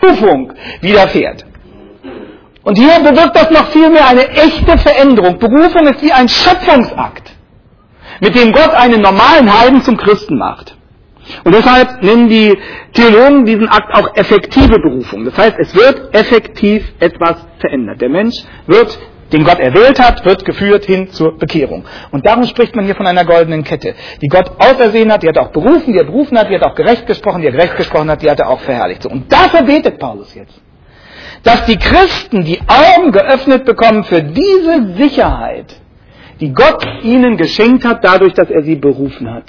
Berufung widerfährt. Und hier bewirkt das noch viel mehr eine echte Veränderung. Berufung ist wie ein Schöpfungsakt, mit dem Gott einen normalen Heiden zum Christen macht. Und deshalb nennen die Theologen diesen Akt auch effektive Berufung. Das heißt, es wird effektiv etwas verändert. Der Mensch wird, den Gott erwählt hat, wird geführt hin zur Bekehrung. Und darum spricht man hier von einer goldenen Kette, die Gott ausersehen hat, die hat er auch berufen, die er berufen hat, die hat er auch gerecht gesprochen, die er gerecht gesprochen hat, die hat er auch verherrlicht. Und dafür betet Paulus jetzt, dass die Christen die Augen geöffnet bekommen für diese Sicherheit, die Gott ihnen geschenkt hat, dadurch, dass er sie berufen hat.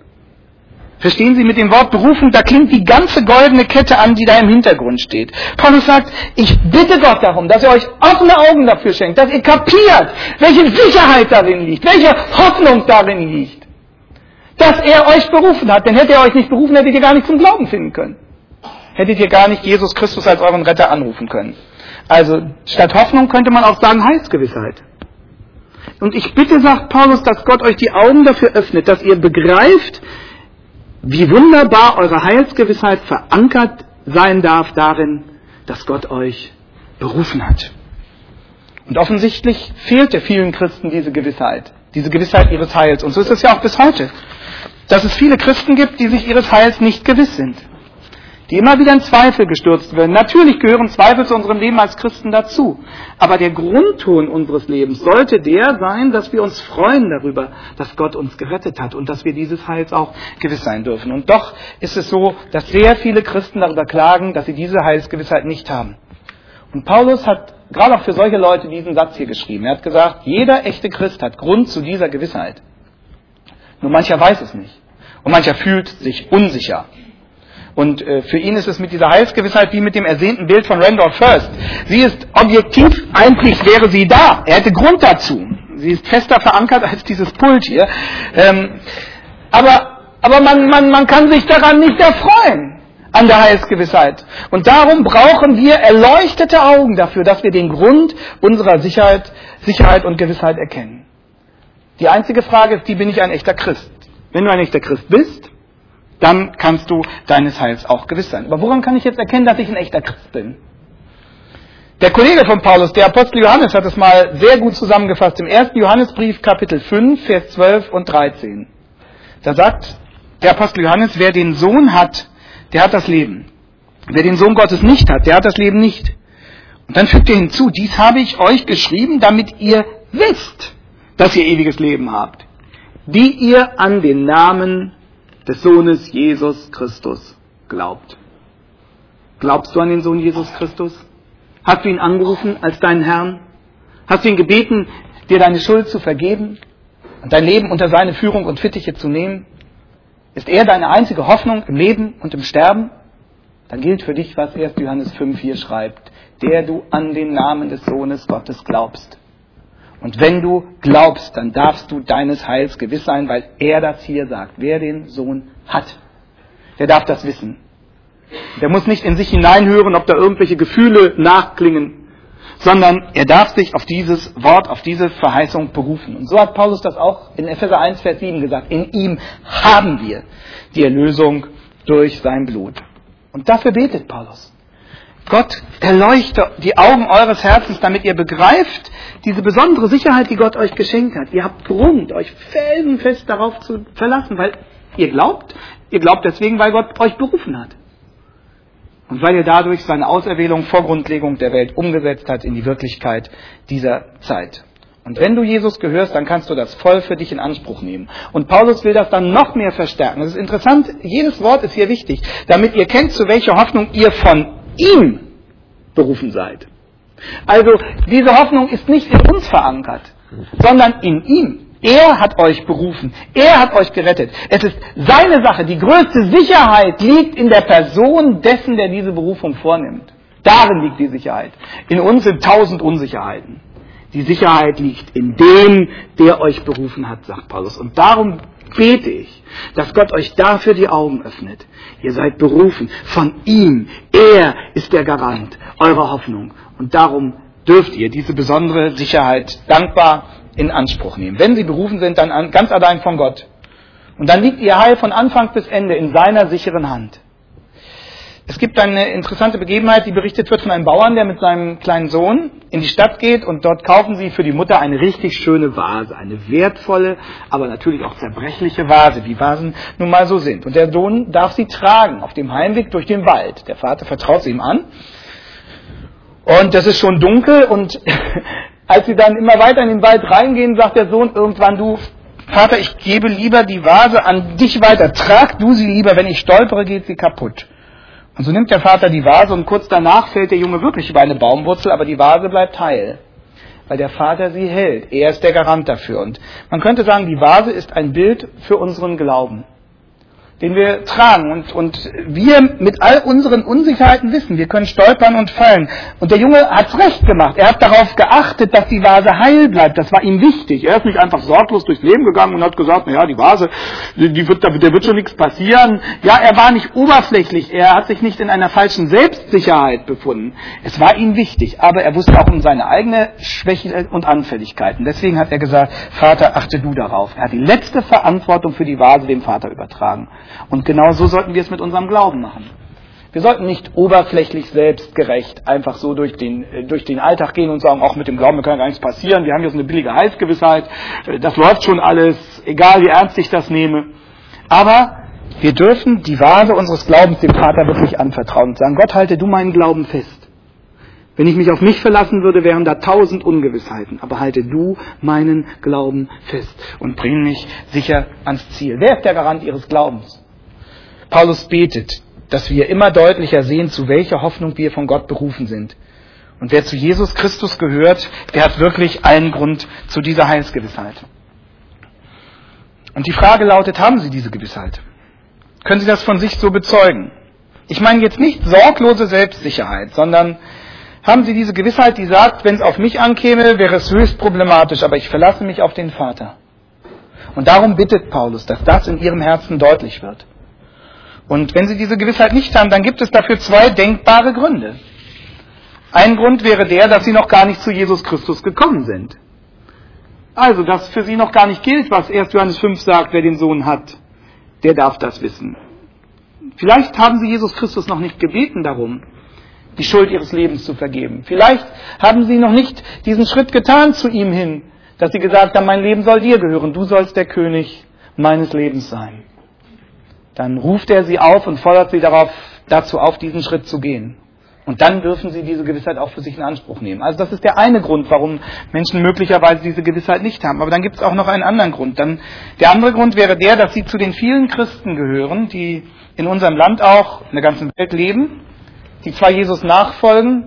Verstehen Sie, mit dem Wort berufen, da klingt die ganze goldene Kette an, die da im Hintergrund steht. Paulus sagt, ich bitte Gott darum, dass er euch offene Augen dafür schenkt, dass ihr kapiert, welche Sicherheit darin liegt, welche Hoffnung darin liegt, dass er euch berufen hat. Denn hätte er euch nicht berufen, hättet ihr gar nicht zum Glauben finden können. Hättet ihr gar nicht Jesus Christus als euren Retter anrufen können. Also statt Hoffnung könnte man auch sagen Heilsgewissheit. Und ich bitte, sagt Paulus, dass Gott euch die Augen dafür öffnet, dass ihr begreift, wie wunderbar eure Heilsgewissheit verankert sein darf darin, dass Gott euch berufen hat. Und offensichtlich fehlte vielen Christen diese Gewissheit ihres Heils. Und so ist es ja auch bis heute, dass es viele Christen gibt, die sich ihres Heils nicht gewiss sind, die immer wieder in Zweifel gestürzt werden. Natürlich gehören Zweifel zu unserem Leben als Christen dazu. Aber der Grundton unseres Lebens sollte der sein, dass wir uns freuen darüber, dass Gott uns gerettet hat und dass wir dieses Heils auch gewiss sein dürfen. Und doch ist es so, dass sehr viele Christen darüber klagen, dass sie diese Heilsgewissheit nicht haben. Und Paulus hat gerade auch für solche Leute diesen Satz hier geschrieben. Er hat gesagt, jeder echte Christ hat Grund zu dieser Gewissheit. Nur mancher weiß es nicht. Und mancher fühlt sich unsicher. Und für ihn ist es mit dieser Heilsgewissheit wie mit dem ersehnten Bild von Randolph Hearst. Sie ist objektiv, eigentlich wäre sie da. Er hätte Grund dazu. Sie ist fester verankert als dieses Pult hier. Aber man kann sich daran nicht erfreuen, an der Heilsgewissheit. Und darum brauchen wir erleuchtete Augen dafür, dass wir den Grund unserer Sicherheit und Gewissheit erkennen. Die einzige Frage ist, bin ich ein echter Christ? Wenn du ein echter Christ bist, dann kannst du deines Heils auch gewiss sein. Aber woran kann ich jetzt erkennen, dass ich ein echter Christ bin? Der Kollege von Paulus, der Apostel Johannes, hat es mal sehr gut zusammengefasst im 1. Johannesbrief, Kapitel 5, Vers 12 und 13. Da sagt der Apostel Johannes, wer den Sohn hat, der hat das Leben. Wer den Sohn Gottes nicht hat, der hat das Leben nicht. Und dann fügt er hinzu, dies habe ich euch geschrieben, damit ihr wisst, dass ihr ewiges Leben habt, die ihr an den Namen des Sohnes Jesus Christus glaubt. Glaubst du an den Sohn Jesus Christus? Hast du ihn angerufen als deinen Herrn? Hast du ihn gebeten, dir deine Schuld zu vergeben und dein Leben unter seine Führung und Fittiche zu nehmen? Ist er deine einzige Hoffnung im Leben und im Sterben? Dann gilt für dich, was 1. Johannes 5,4 schreibt, der du an den Namen des Sohnes Gottes glaubst. Und wenn du glaubst, dann darfst du deines Heils gewiss sein, weil er das hier sagt. Wer den Sohn hat, der darf das wissen. Der muss nicht in sich hineinhören, ob da irgendwelche Gefühle nachklingen, sondern er darf sich auf dieses Wort, auf diese Verheißung berufen. Und so hat Paulus das auch in Epheser 1, Vers 7 gesagt. In ihm haben wir die Erlösung durch sein Blut. Und dafür betet Paulus. Gott erleuchte die Augen eures Herzens, damit ihr begreift, diese besondere Sicherheit, die Gott euch geschenkt hat. Ihr habt Grund, euch felsenfest darauf zu verlassen, weil ihr glaubt deswegen, weil Gott euch berufen hat. Und weil ihr dadurch seine Auserwählung vor Grundlegung der Welt umgesetzt hat in die Wirklichkeit dieser Zeit. Und wenn du Jesus gehörst, dann kannst du das voll für dich in Anspruch nehmen. Und Paulus will das dann noch mehr verstärken. Das ist interessant, jedes Wort ist hier wichtig, damit ihr kennt, zu welcher Hoffnung ihr von ihm berufen seid. Also diese Hoffnung ist nicht in uns verankert, sondern in ihm. Er hat euch berufen, er hat euch gerettet. Es ist seine Sache. Die größte Sicherheit liegt in der Person dessen, der diese Berufung vornimmt. Darin liegt die Sicherheit. In uns sind 1000 Unsicherheiten. Die Sicherheit liegt in dem, der euch berufen hat, sagt Paulus. Und darum bete ich, dass Gott euch dafür die Augen öffnet. Ihr seid berufen von ihm. Er ist der Garant eurer Hoffnung. Und darum dürft ihr diese besondere Sicherheit dankbar in Anspruch nehmen. Wenn sie berufen sind, dann ganz allein von Gott. Und dann liegt ihr Heil von Anfang bis Ende in seiner sicheren Hand. Es gibt eine interessante Begebenheit, die berichtet wird von einem Bauern, der mit seinem kleinen Sohn in die Stadt geht und dort kaufen sie für die Mutter eine richtig schöne Vase. Eine wertvolle, aber natürlich auch zerbrechliche Vase, wie Vasen nun mal so sind. Und der Sohn darf sie tragen auf dem Heimweg durch den Wald. Der Vater vertraut sie ihm an. Und das ist schon dunkel und als sie dann immer weiter in den Wald reingehen, sagt der Sohn irgendwann, du Vater, ich gebe lieber die Vase an dich weiter. Trag du sie lieber, wenn ich stolpere, geht sie kaputt. Und so nimmt der Vater die Vase und kurz danach fällt der Junge wirklich über eine Baumwurzel, aber die Vase bleibt heil, weil der Vater sie hält. Er ist der Garant dafür. Und man könnte sagen, die Vase ist ein Bild für unseren Glauben, den wir tragen und wir mit all unseren Unsicherheiten wissen, wir können stolpern und fallen. Und der Junge hat's recht gemacht. Er hat darauf geachtet, dass die Vase heil bleibt. Das war ihm wichtig. Er ist nicht einfach sorglos durchs Leben gegangen und hat gesagt, naja, die Vase, der wird schon nichts passieren. Ja, er war nicht oberflächlich. Er hat sich nicht in einer falschen Selbstsicherheit befunden. Es war ihm wichtig, aber er wusste auch um seine eigene Schwäche und Anfälligkeiten. Deswegen hat er gesagt, Vater, achte du darauf. Er hat die letzte Verantwortung für die Vase dem Vater übertragen. Und genau so sollten wir es mit unserem Glauben machen. Wir sollten nicht oberflächlich selbstgerecht einfach so durch den Alltag gehen und sagen, auch mit dem Glauben kann gar nichts passieren, wir haben jetzt eine billige Heilsgewissheit, das läuft schon alles, egal wie ernst ich das nehme. Aber wir dürfen die Vase unseres Glaubens dem Vater wirklich anvertrauen und sagen, Gott, halte du meinen Glauben fest. Wenn ich mich auf mich verlassen würde, wären da 1000 Ungewissheiten. Aber halte du meinen Glauben fest und bring mich sicher ans Ziel. Wer ist der Garant Ihres Glaubens? Paulus betet, dass wir immer deutlicher sehen, zu welcher Hoffnung wir von Gott berufen sind. Und wer zu Jesus Christus gehört, der hat wirklich allen Grund zu dieser Heilsgewissheit. Und die Frage lautet, haben Sie diese Gewissheit? Können Sie das von sich so bezeugen? Ich meine jetzt nicht sorglose Selbstsicherheit, sondern haben Sie diese Gewissheit, die sagt, wenn es auf mich ankäme, wäre es höchst problematisch, aber ich verlasse mich auf den Vater. Und darum bittet Paulus, dass das in Ihrem Herzen deutlich wird. Und wenn Sie diese Gewissheit nicht haben, dann gibt es dafür 2 denkbare Gründe. Ein Grund wäre der, dass Sie noch gar nicht zu Jesus Christus gekommen sind. Also, dass für Sie noch gar nicht gilt, was 1. Johannes 5 sagt, wer den Sohn hat, der darf das wissen. Vielleicht haben Sie Jesus Christus noch nicht gebeten darum, die Schuld Ihres Lebens zu vergeben. Vielleicht haben Sie noch nicht diesen Schritt getan zu ihm hin, dass Sie gesagt haben, mein Leben soll dir gehören, du sollst der König meines Lebens sein. Dann ruft er Sie auf und fordert Sie dazu auf, diesen Schritt zu gehen. Und dann dürfen Sie diese Gewissheit auch für sich in Anspruch nehmen. Also das ist der eine Grund, warum Menschen möglicherweise diese Gewissheit nicht haben. Aber dann gibt es auch noch einen anderen Grund. Der andere Grund wäre der, dass Sie zu den vielen Christen gehören, die in unserem Land auch, in der ganzen Welt leben, die zwar Jesus nachfolgen,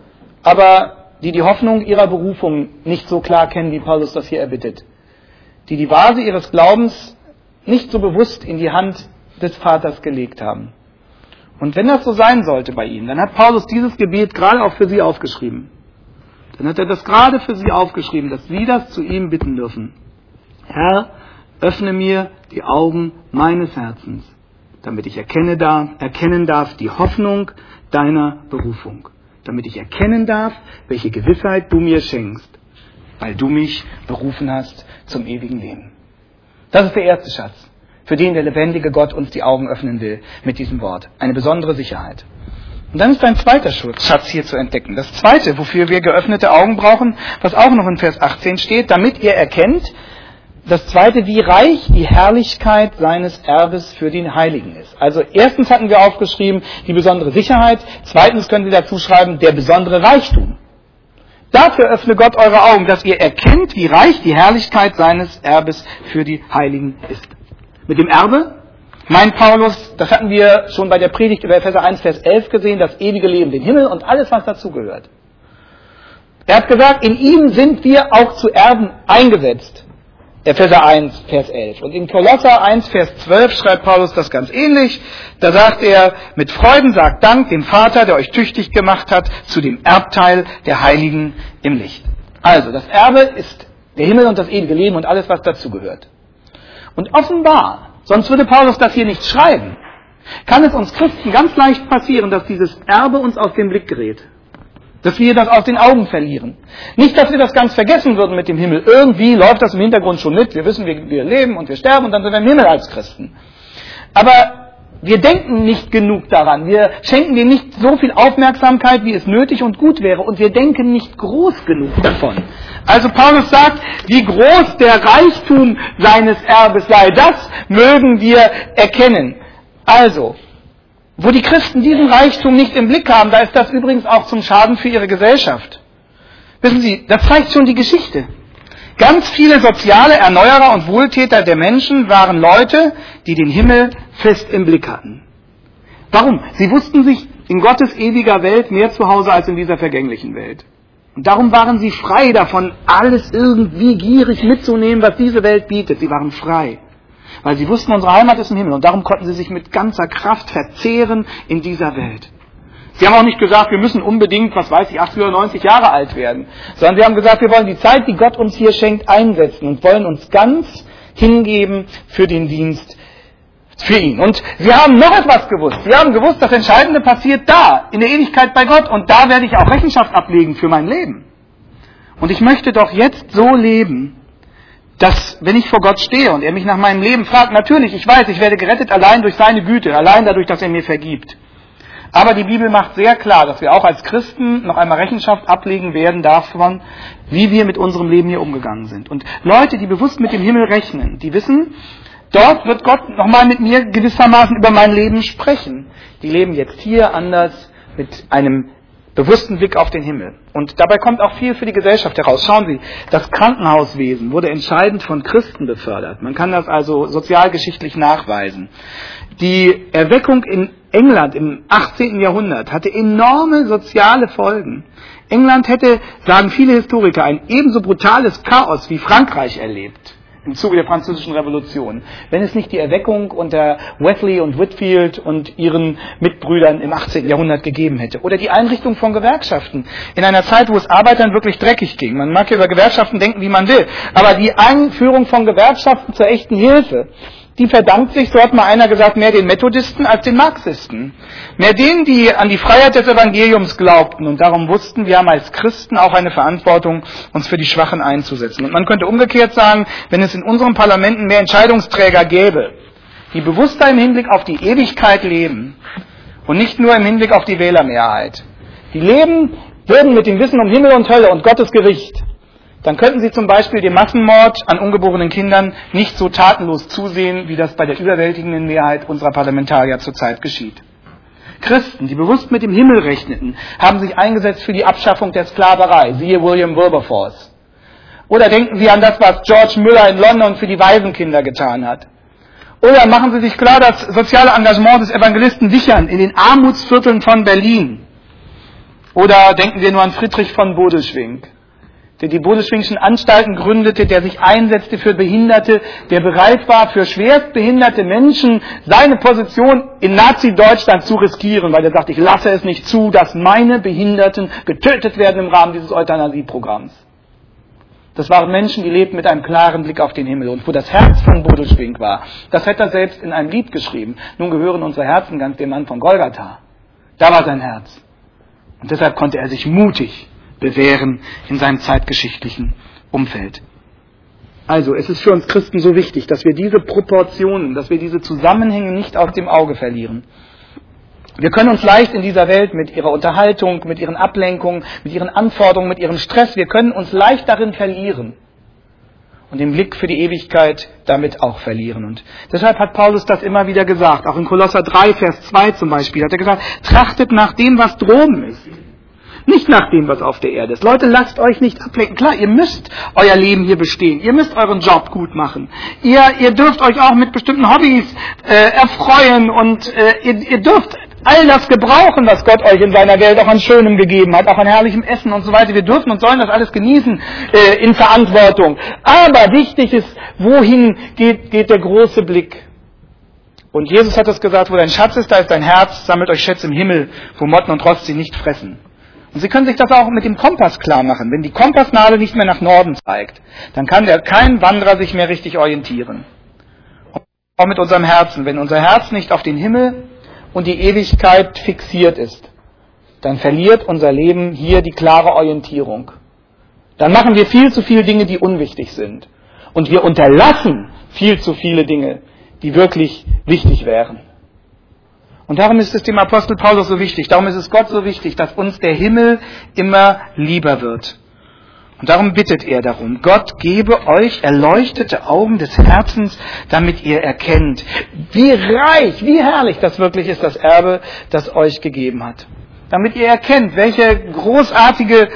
aber die Hoffnung ihrer Berufung nicht so klar kennen, wie Paulus das hier erbittet. Die Vase ihres Glaubens nicht so bewusst in die Hand des Vaters gelegt haben. Und wenn das so sein sollte bei Ihnen, dann hat Paulus dieses Gebet gerade auch für Sie aufgeschrieben. Dann hat er das gerade für Sie aufgeschrieben, dass Sie das zu ihm bitten dürfen. Herr, öffne mir die Augen meines Herzens, damit ich erkennen darf die Hoffnung deiner Berufung. Damit ich erkennen darf, welche Gewissheit du mir schenkst, weil du mich berufen hast zum ewigen Leben. Das ist der erste Schatz, für den der lebendige Gott uns die Augen öffnen will mit diesem Wort. Eine besondere Sicherheit. Und dann ist ein zweiter Schatz hier zu entdecken. Das zweite, wofür wir geöffnete Augen brauchen, was auch noch in Vers 18 steht, damit ihr erkennt, das zweite, wie reich die Herrlichkeit seines Erbes für den Heiligen ist. Also erstens hatten wir aufgeschrieben, die besondere Sicherheit. Zweitens können Sie dazu schreiben, der besondere Reichtum. Dafür öffne Gott eure Augen, dass ihr erkennt, wie reich die Herrlichkeit seines Erbes für die Heiligen ist. Mit dem Erbe meint Paulus, das hatten wir schon bei der Predigt über Epheser 1, Vers 11 gesehen, das ewige Leben, den Himmel und alles, was dazugehört. Er hat gesagt, in ihm sind wir auch zu Erben eingesetzt. Epheser 1, Vers 11. Und in Kolosser 1, Vers 12 schreibt Paulus das ganz ähnlich. Da sagt er, mit Freuden sagt Dank dem Vater, der euch tüchtig gemacht hat, zu dem Erbteil der Heiligen im Licht. Also, das Erbe ist der Himmel und das ewige Leben und alles, was dazugehört. Und offenbar, sonst würde Paulus das hier nicht schreiben, kann es uns Christen ganz leicht passieren, dass dieses Erbe uns aus dem Blick gerät. Dass wir das aus den Augen verlieren. Nicht, dass wir das ganz vergessen würden mit dem Himmel. Irgendwie läuft das im Hintergrund schon mit. Wir wissen, wir leben und wir sterben und dann sind wir im Himmel als Christen. Aber Wir denken nicht genug daran. Wir schenken dem nicht so viel Aufmerksamkeit, wie es nötig und gut wäre. Und wir denken nicht groß genug davon. Also Paulus sagt, wie groß der Reichtum seines Erbes sei, das mögen wir erkennen. Also, wo die Christen diesen Reichtum nicht im Blick haben, da ist das übrigens auch zum Schaden für ihre Gesellschaft. Wissen Sie, das zeigt schon die Geschichte. Ganz viele soziale Erneuerer und Wohltäter der Menschen waren Leute, die den Himmel fest im Blick hatten. Warum? Sie wussten sich in Gottes ewiger Welt mehr zu Hause als in dieser vergänglichen Welt. Und darum waren sie frei davon, alles irgendwie gierig mitzunehmen, was diese Welt bietet. Sie waren frei, weil sie wussten, unsere Heimat ist im Himmel. Und darum konnten sie sich mit ganzer Kraft verzehren in dieser Welt. Sie haben auch nicht gesagt, wir müssen unbedingt, 80 oder 90 Jahre alt werden. Sondern sie haben gesagt, wir wollen die Zeit, die Gott uns hier schenkt, einsetzen und wollen uns ganz hingeben für den Dienst für ihn. Und sie haben noch etwas gewusst. Sie haben gewusst, das Entscheidende passiert da, in der Ewigkeit bei Gott. Und da werde ich auch Rechenschaft ablegen für mein Leben. Und ich möchte doch jetzt so leben, dass, wenn ich vor Gott stehe und er mich nach meinem Leben fragt, natürlich, ich weiß, ich werde gerettet allein durch seine Güte, allein dadurch, dass er mir vergibt. Aber die Bibel macht sehr klar, dass wir auch als Christen noch einmal Rechenschaft ablegen werden davon, wie wir mit unserem Leben hier umgegangen sind. Und Leute, die bewusst mit dem Himmel rechnen, die wissen, dort wird Gott nochmal mit mir gewissermaßen über mein Leben sprechen. Die leben jetzt hier anders mit einem bewussten Blick auf den Himmel. Und dabei kommt auch viel für die Gesellschaft heraus. Schauen Sie, das Krankenhauswesen wurde entscheidend von Christen befördert. Man kann das also sozialgeschichtlich nachweisen. Die Erweckung in England im 18. Jahrhundert hatte enorme soziale Folgen. England hätte, sagen viele Historiker, ein ebenso brutales Chaos wie Frankreich erlebt im Zuge der Französischen Revolution, wenn es nicht die Erweckung unter Wesley und Whitefield und ihren Mitbrüdern im 18. Jahrhundert gegeben hätte. Oder die Einrichtung von Gewerkschaften in einer Zeit, wo es Arbeitern wirklich dreckig ging. Man mag ja über Gewerkschaften denken, wie man will, aber die Einführung von Gewerkschaften zur echten Hilfe, die verdankt sich, so hat mal einer gesagt, mehr den Methodisten als den Marxisten. Mehr denen, die an die Freiheit des Evangeliums glaubten und darum wussten, wir haben als Christen auch eine Verantwortung, uns für die Schwachen einzusetzen. Und man könnte umgekehrt sagen, wenn es in unseren Parlamenten mehr Entscheidungsträger gäbe, die bewusster im Hinblick auf die Ewigkeit leben und nicht nur im Hinblick auf die Wählermehrheit, die leben würden mit dem Wissen um Himmel und Hölle und Gottes Gericht, dann könnten sie zum Beispiel dem Massenmord an ungeborenen Kindern nicht so tatenlos zusehen, wie das bei der überwältigenden Mehrheit unserer Parlamentarier zurzeit geschieht. Christen, die bewusst mit dem Himmel rechneten, haben sich eingesetzt für die Abschaffung der Sklaverei, siehe William Wilberforce. Oder denken Sie an das, was George Müller in London für die Waisenkinder getan hat. Oder machen Sie sich klar, das soziale Engagement des Evangelisten Wichern in den Armutsvierteln von Berlin. Oder denken wir nur an Friedrich von Bodelschwingh, der die Bodelschwinghschen Anstalten gründete, der sich einsetzte für Behinderte, der bereit war, für schwerstbehinderte Menschen seine Position in Nazi-Deutschland zu riskieren, weil er sagt, ich lasse es nicht zu, dass meine Behinderten getötet werden im Rahmen dieses Euthanasieprogramms. Das waren Menschen, die lebten mit einem klaren Blick auf den Himmel. Und wo das Herz von Bodelschwingh war, das hätte er selbst in einem Lied geschrieben. Nun gehören unsere Herzen ganz dem Mann von Golgatha. Da war sein Herz. Und deshalb konnte er sich mutig bewähren in seinem zeitgeschichtlichen Umfeld. Also, es ist für uns Christen so wichtig, dass wir diese Proportionen, dass wir diese Zusammenhänge nicht aus dem Auge verlieren. Wir können uns leicht in dieser Welt mit ihrer Unterhaltung, mit ihren Ablenkungen, mit ihren Anforderungen, mit ihrem Stress, wir können uns leicht darin verlieren und den Blick für die Ewigkeit damit auch verlieren. Und deshalb hat Paulus das immer wieder gesagt, auch in Kolosser 3, Vers 2 zum Beispiel, hat er gesagt, trachtet nach dem, was droben ist. Nicht nach dem, was auf der Erde ist. Leute, lasst euch nicht ablenken. Klar, ihr müsst euer Leben hier bestehen. Ihr müsst euren Job gut machen. Ihr dürft euch auch mit bestimmten Hobbys erfreuen und ihr dürft all das gebrauchen, was Gott euch in seiner Welt auch an Schönem gegeben hat, auch an herrlichem Essen und so weiter. Wir dürfen und sollen das alles genießen in Verantwortung. Aber wichtig ist, wohin geht der große Blick? Und Jesus hat es gesagt, wo dein Schatz ist, da ist dein Herz, sammelt euch Schätze im Himmel, wo Motten und Rost sie nicht fressen. Und Sie können sich das auch mit dem Kompass klar machen. Wenn die Kompassnadel nicht mehr nach Norden zeigt, dann kann kein Wanderer sich mehr richtig orientieren. Und auch mit unserem Herzen. Wenn unser Herz nicht auf den Himmel und die Ewigkeit fixiert ist, dann verliert unser Leben hier die klare Orientierung. Dann machen wir viel zu viele Dinge, die unwichtig sind. Und wir unterlassen viel zu viele Dinge, die wirklich wichtig wären. Und darum ist es dem Apostel Paulus so wichtig, darum ist es Gott so wichtig, dass uns der Himmel immer lieber wird. Und darum bittet er darum, Gott gebe euch erleuchtete Augen des Herzens, damit ihr erkennt, wie reich, wie herrlich das wirklich ist, das Erbe, das euch gegeben hat. Damit ihr erkennt, welche großartige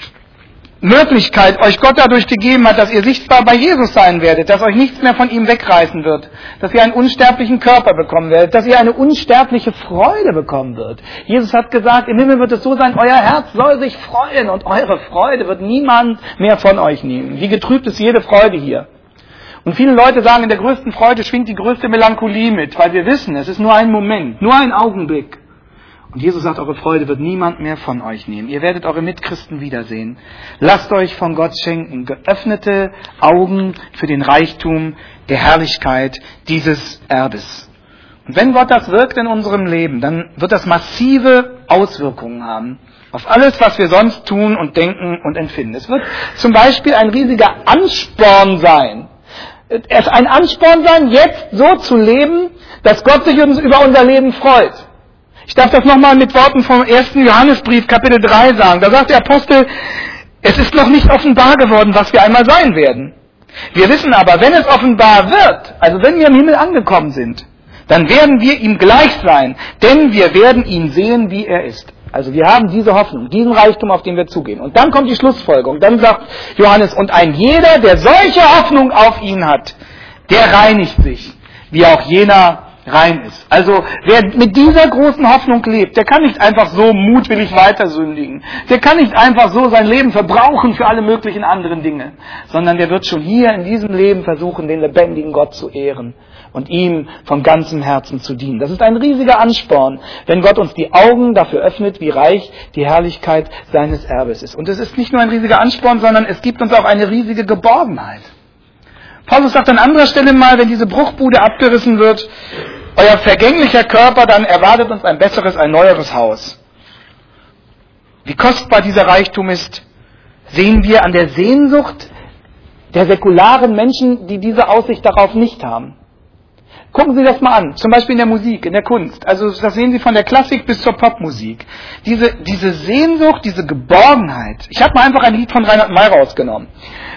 Möglichkeit euch Gott dadurch gegeben hat, dass ihr sichtbar bei Jesus sein werdet, dass euch nichts mehr von ihm wegreißen wird, dass ihr einen unsterblichen Körper bekommen werdet, dass ihr eine unsterbliche Freude bekommen wird. Jesus hat gesagt, im Himmel wird es so sein, euer Herz soll sich freuen und eure Freude wird niemand mehr von euch nehmen. Wie getrübt ist jede Freude hier. Und viele Leute sagen, in der größten Freude schwingt die größte Melancholie mit, weil wir wissen, es ist nur ein Moment, nur ein Augenblick. Und Jesus sagt, eure Freude wird niemand mehr von euch nehmen. Ihr werdet eure Mitchristen wiedersehen. Lasst euch von Gott schenken geöffnete Augen für den Reichtum der Herrlichkeit dieses Erbes. Und wenn Gott das wirkt in unserem Leben, dann wird das massive Auswirkungen haben auf alles, was wir sonst tun und denken und empfinden. Es wird zum Beispiel ein riesiger Ansporn sein. Es ein Ansporn sein, jetzt so zu leben, dass Gott sich über unser Leben freut. Ich darf das nochmal mit Worten vom 1. Johannesbrief, Kapitel 3 sagen. Da sagt der Apostel, es ist noch nicht offenbar geworden, was wir einmal sein werden. Wir wissen aber, wenn es offenbar wird, also wenn wir im Himmel angekommen sind, dann werden wir ihm gleich sein, denn wir werden ihn sehen, wie er ist. Also wir haben diese Hoffnung, diesen Reichtum, auf den wir zugehen. Und dann kommt die Schlussfolgerung. Dann sagt Johannes, und ein jeder, der solche Hoffnung auf ihn hat, der reinigt sich, wie auch jener rein ist. Also wer mit dieser großen Hoffnung lebt, der kann nicht einfach so mutwillig weiter sündigen. Der kann nicht einfach so sein Leben verbrauchen für alle möglichen anderen Dinge. Sondern der wird schon hier in diesem Leben versuchen, den lebendigen Gott zu ehren und ihm von ganzem Herzen zu dienen. Das ist ein riesiger Ansporn, wenn Gott uns die Augen dafür öffnet, wie reich die Herrlichkeit seines Erbes ist. Und es ist nicht nur ein riesiger Ansporn, sondern es gibt uns auch eine riesige Geborgenheit. Paulus sagt an anderer Stelle mal, wenn diese Bruchbude abgerissen wird, euer vergänglicher Körper, dann erwartet uns ein besseres, ein neueres Haus. Wie kostbar dieser Reichtum ist, sehen wir an der Sehnsucht der säkularen Menschen, die diese Aussicht darauf nicht haben. Gucken Sie das mal an, zum Beispiel in der Musik, in der Kunst. Also das sehen Sie von der Klassik bis zur Popmusik. Diese Sehnsucht, diese Geborgenheit. Ich habe mal einfach ein Lied von Reinhard May rausgenommen,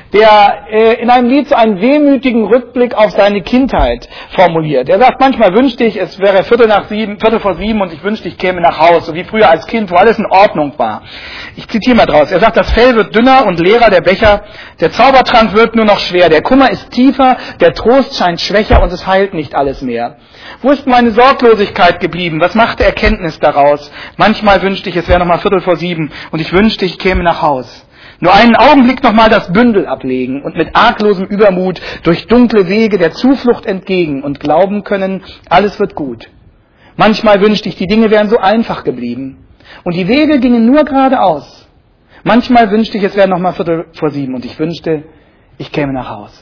der in einem Lied so einen wehmütigen Rückblick auf seine Kindheit formuliert. Er sagt, manchmal wünschte ich, es wäre Viertel vor sieben und ich wünschte, ich käme nach Hause, so wie früher als Kind, wo alles in Ordnung war. Ich zitiere mal draus. Er sagt, das Fell wird dünner und leerer, der Becher, der Zaubertrank wird nur noch schwer, der Kummer ist tiefer, der Trost scheint schwächer und es heilt nicht alles mehr. Wo ist meine Sorglosigkeit geblieben? Was machte Erkenntnis daraus? Manchmal wünschte ich, es wäre nochmal Viertel vor sieben und ich wünschte, ich käme nach Haus. Nur einen Augenblick nochmal das Bündel ablegen und mit arglosem Übermut durch dunkle Wege der Zuflucht entgegen und glauben können, alles wird gut. Manchmal wünschte ich, die Dinge wären so einfach geblieben und die Wege gingen nur geradeaus. Manchmal wünschte ich, es wäre nochmal Viertel vor sieben und ich wünschte, ich käme nach Haus.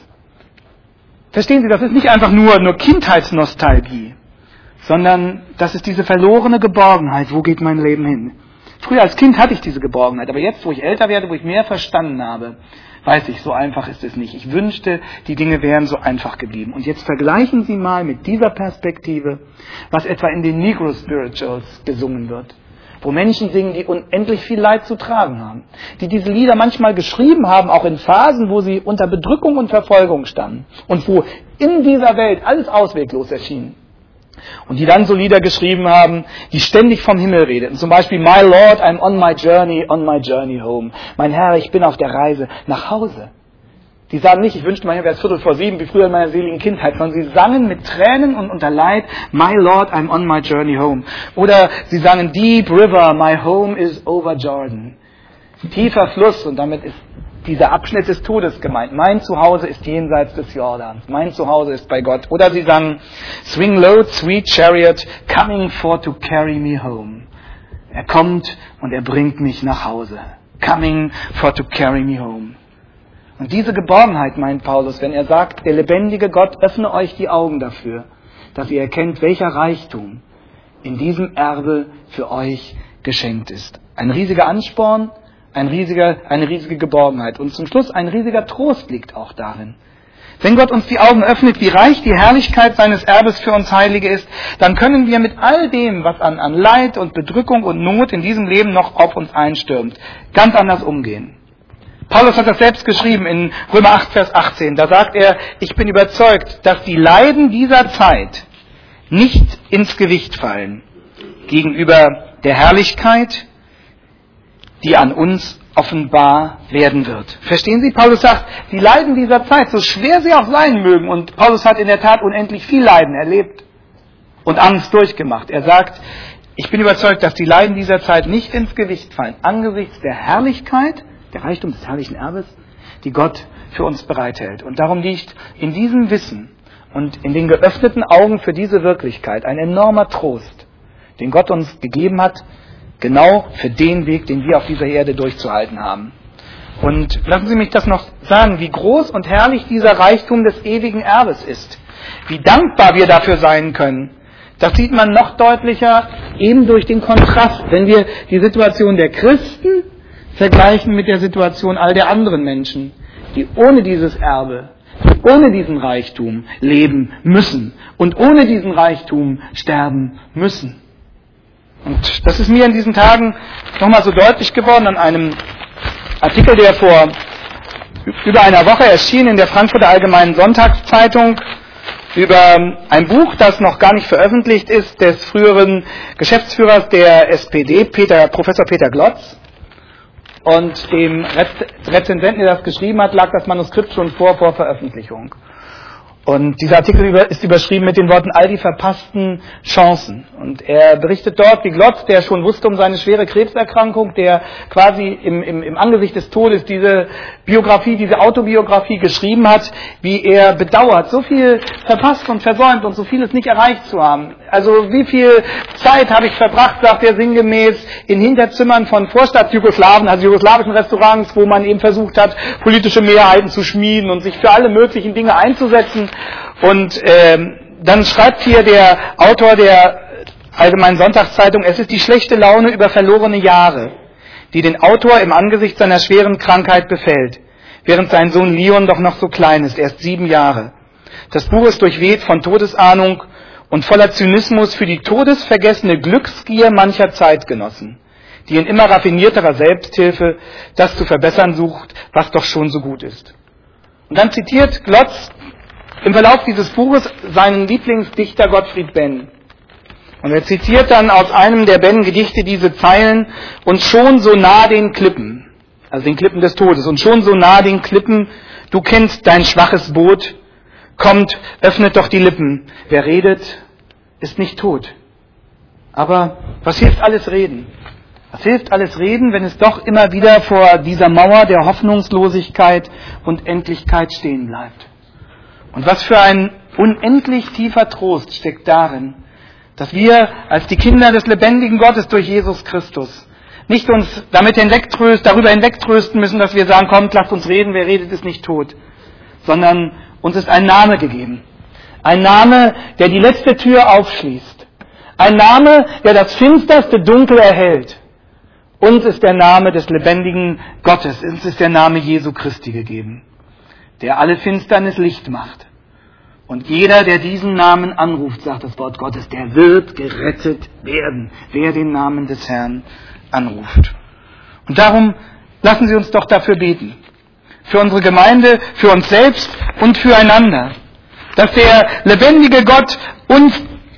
Verstehen Sie, das ist nicht einfach nur Kindheitsnostalgie, sondern das ist diese verlorene Geborgenheit. Wo geht mein Leben hin? Früher als Kind hatte ich diese Geborgenheit, aber jetzt, wo ich älter werde, wo ich mehr verstanden habe, weiß ich, so einfach ist es nicht. Ich wünschte, die Dinge wären so einfach geblieben. Und jetzt vergleichen Sie mal mit dieser Perspektive, was etwa in den Negro Spirituals gesungen wird, wo Menschen singen, die unendlich viel Leid zu tragen haben, die diese Lieder manchmal geschrieben haben, auch in Phasen, wo sie unter Bedrückung und Verfolgung standen und wo in dieser Welt alles ausweglos erschien. Und die dann so Lieder geschrieben haben, die ständig vom Himmel redeten. Zum Beispiel, My Lord, I'm on my journey home. Mein Herr, ich bin auf der Reise nach Hause. Die sagen nicht, ich wünschte, mein Herr wäre es Viertel vor sieben, wie früher in meiner seligen Kindheit, sondern sie sangen mit Tränen und unter Leid, My Lord, I'm on my journey home. Oder sie sangen, Deep River, my home is over Jordan. Tiefer Fluss, und damit ist dieser Abschnitt des Todes gemeint. Mein Zuhause ist jenseits des Jordans. Mein Zuhause ist bei Gott. Oder sie sagen, Swing low, sweet chariot, coming for to carry me home. Er kommt und er bringt mich nach Hause. Coming for to carry me home. Und diese Geborgenheit meint Paulus, wenn er sagt, der lebendige Gott öffne euch die Augen dafür, dass ihr erkennt, welcher Reichtum in diesem Erbe für euch geschenkt ist. Ein riesiger Ansporn, eine riesige Geborgenheit. Und zum Schluss ein riesiger Trost liegt auch darin, Wenn Gott uns die Augen öffnet, wie reich die Herrlichkeit seines Erbes für uns Heilige ist, dann können wir mit all dem, was an Leid und Bedrückung und Not in diesem Leben noch auf uns einstürmt, ganz anders umgehen. Paulus hat das selbst geschrieben in Römer 8, Vers 18. Da sagt er, ich bin überzeugt, dass die Leiden dieser Zeit nicht ins Gewicht fallen gegenüber der Herrlichkeit, die an uns offenbar werden wird. Verstehen Sie? Paulus sagt, die Leiden dieser Zeit, so schwer sie auch sein mögen, und Paulus hat in der Tat unendlich viel Leiden erlebt und Angst durchgemacht. Er sagt, ich bin überzeugt, dass die Leiden dieser Zeit nicht ins Gewicht fallen, angesichts der Herrlichkeit, der Reichtum des herrlichen Erbes, die Gott für uns bereithält. Und darum liegt in diesem Wissen und in den geöffneten Augen für diese Wirklichkeit ein enormer Trost, den Gott uns gegeben hat, genau für den Weg, den wir auf dieser Erde durchzuhalten haben. Und lassen Sie mich das noch sagen, wie groß und herrlich dieser Reichtum des ewigen Erbes ist. Wie dankbar wir dafür sein können. Das sieht man noch deutlicher eben durch den Kontrast, wenn wir die Situation der Christen vergleichen mit der Situation all der anderen Menschen, die ohne dieses Erbe, ohne diesen Reichtum leben müssen und ohne diesen Reichtum sterben müssen. Und das ist mir in diesen Tagen nochmal so deutlich geworden an einem Artikel, der vor über einer Woche erschien in der Frankfurter Allgemeinen Sonntagszeitung über ein Buch, das noch gar nicht veröffentlicht ist, des früheren Geschäftsführers der SPD, Professor Peter Glotz. Und dem Rezensenten, der das geschrieben hat, lag das Manuskript schon vor Veröffentlichung. Und dieser Artikel ist überschrieben mit den Worten all die verpassten Chancen. Und er berichtet dort, wie Glotz, der schon wusste um seine schwere Krebserkrankung, der quasi im Angesicht des Todes diese Autobiografie geschrieben hat, wie er bedauert, so viel verpasst und versäumt und so vieles nicht erreicht zu haben. Also wie viel Zeit habe ich verbracht, sagt er sinngemäß, in Hinterzimmern von Vorstadt-Jugoslawen, also jugoslawischen Restaurants, wo man eben versucht hat, politische Mehrheiten zu schmieden und sich für alle möglichen Dinge einzusetzen. Und dann schreibt hier der Autor der Allgemeinen Sonntagszeitung, es ist die schlechte Laune über verlorene Jahre, die den Autor im Angesicht seiner schweren Krankheit befällt, während sein Sohn Leon doch noch so klein ist, erst 7 Jahre. Das Buch ist durchweht von Todesahnung und voller Zynismus für die todesvergessene Glücksgier mancher Zeitgenossen, die in immer raffinierterer Selbsthilfe das zu verbessern sucht, was doch schon so gut ist. Und dann zitiert Glotz im Verlauf dieses Buches seinen Lieblingsdichter Gottfried Benn. Und er zitiert dann aus einem der Benn-Gedichte diese Zeilen: und schon so nah den Klippen, also den Klippen des Todes, und schon so nah den Klippen, du kennst dein schwaches Boot, kommt, öffnet doch die Lippen, wer redet, ist nicht tot. Aber was hilft alles Reden? Was hilft alles Reden, wenn es doch immer wieder vor dieser Mauer der Hoffnungslosigkeit und Endlichkeit stehen bleibt? Und was für ein unendlich tiefer Trost steckt darin, dass wir als die Kinder des lebendigen Gottes durch Jesus Christus nicht uns darüber hinwegtrösten müssen, dass wir sagen, kommt, lasst uns reden, wer redet, ist nicht tot, sondern uns ist ein Name gegeben. Ein Name, der die letzte Tür aufschließt. Ein Name, der das finsterste Dunkel erhellt. Uns ist der Name des lebendigen Gottes, uns ist der Name Jesu Christi gegeben, der alle Finsternis Licht macht. Und jeder, der diesen Namen anruft, sagt das Wort Gottes, der wird gerettet werden, wer den Namen des Herrn anruft. Und darum lassen Sie uns doch dafür beten. Für unsere Gemeinde, für uns selbst und füreinander. Dass der lebendige Gott uns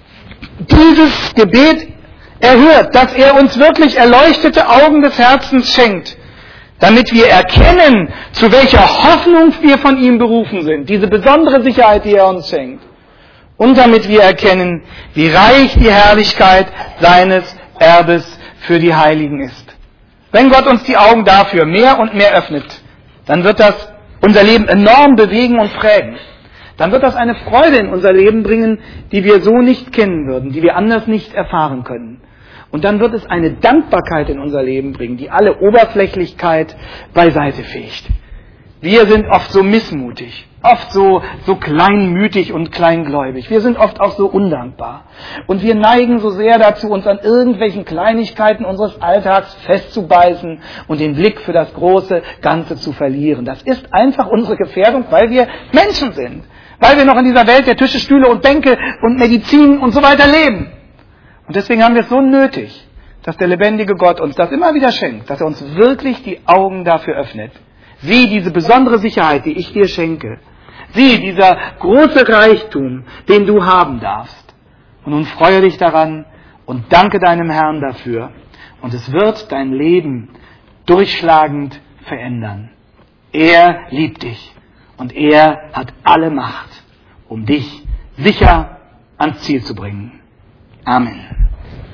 dieses Gebet erhört, dass er uns wirklich erleuchtete Augen des Herzens schenkt, damit wir erkennen, zu welcher Hoffnung wir von ihm berufen sind, diese besondere Sicherheit, die er uns schenkt. Und damit wir erkennen, wie reich die Herrlichkeit seines Erbes für die Heiligen ist. Wenn Gott uns die Augen dafür mehr und mehr öffnet, dann wird das unser Leben enorm bewegen und prägen. Dann wird das eine Freude in unser Leben bringen, die wir so nicht kennen würden, die wir anders nicht erfahren können. Und dann wird es eine Dankbarkeit in unser Leben bringen, die alle Oberflächlichkeit beiseite fegt. Wir sind oft so missmutig, oft so kleinmütig und kleingläubig. Wir sind oft auch so undankbar. Und wir neigen so sehr dazu, uns an irgendwelchen Kleinigkeiten unseres Alltags festzubeißen und den Blick für das große Ganze zu verlieren. Das ist einfach unsere Gefährdung, weil wir Menschen sind. Weil wir noch in dieser Welt der Tische, Stühle und Bänke und Medizin und so weiter leben. Und deswegen haben wir es so nötig, dass der lebendige Gott uns das immer wieder schenkt, dass er uns wirklich die Augen dafür öffnet. Sieh diese besondere Sicherheit, die ich dir schenke. Sieh dieser große Reichtum, den du haben darfst. Und nun freue dich daran und danke deinem Herrn dafür. Und es wird dein Leben durchschlagend verändern. Er liebt dich und er hat alle Macht, um dich sicher ans Ziel zu bringen. Amen.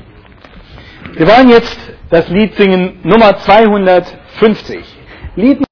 Wir wollen jetzt das Lied singen, Nummer 250. Lied